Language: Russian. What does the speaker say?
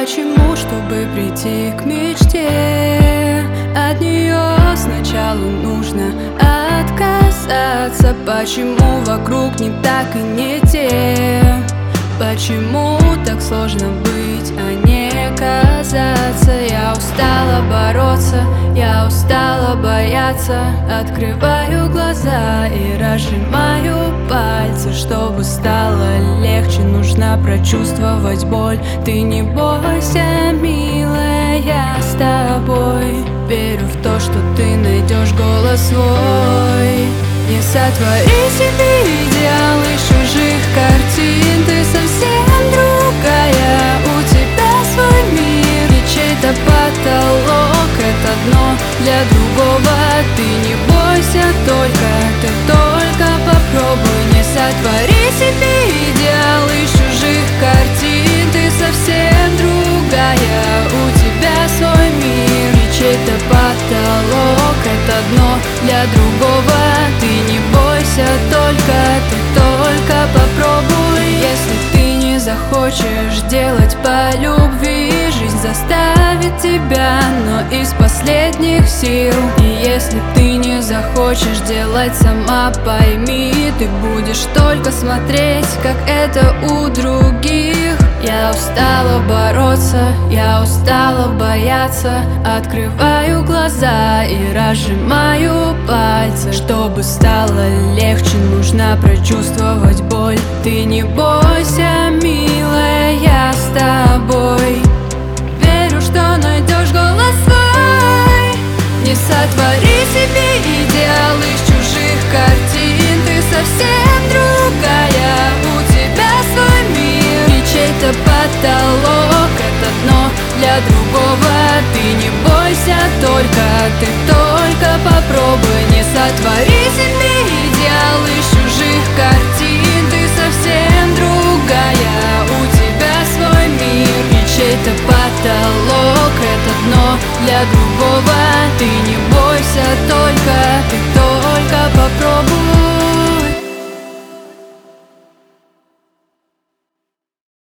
Почему, чтобы прийти к мечте, от нее сначала нужно отказаться? Почему вокруг не так и не те? Почему так сложно быть, а не казаться? Я устала бороться, я устала бояться. Открываю глаза и разжимаю пальцы. Чтобы стало легче, нужно прочувствовать боль. Ты не бойся, милая, я с тобой. Верю в то, что ты найдешь голос свой. Не сотвори себе идеал из чужих картин. Ты совсем другая, у тебя свой мир и чей-то потолок. Это дно для другого. Ты не бойся, ты только попробуй. Не сотвори себе идеал из чужих картин. Ты совсем другая, у тебя свой мир и чей-то потолок. Это дно для другого. Ты не бойся, ты только попробуй. Если ты не захочешь делать по любви, жизнь заставит тебя, но из последних сил. И если ты не захочешь делать сама, пойми, ты будешь только смотреть, как это у других. Я устала бороться, я устала бояться. Открываю глаза и разжимаю пальцы. Чтобы стало легче, нужно прочувствовать боль. Ты не бойся, милая, я с тобой. Верю, что найдешь голос свой. Не сотвори себе идеал из чужих картин. Ты совсем другая, у тебя свой мир и чей-то потолок. Это дно для другого. Ты не бойся, ты только попробуй. Не сотвори себе идеал из чужих картин. Ты совсем другая, у тебя свой мир и чей-то потолок. Это дно для другого. Ты не бойся, ты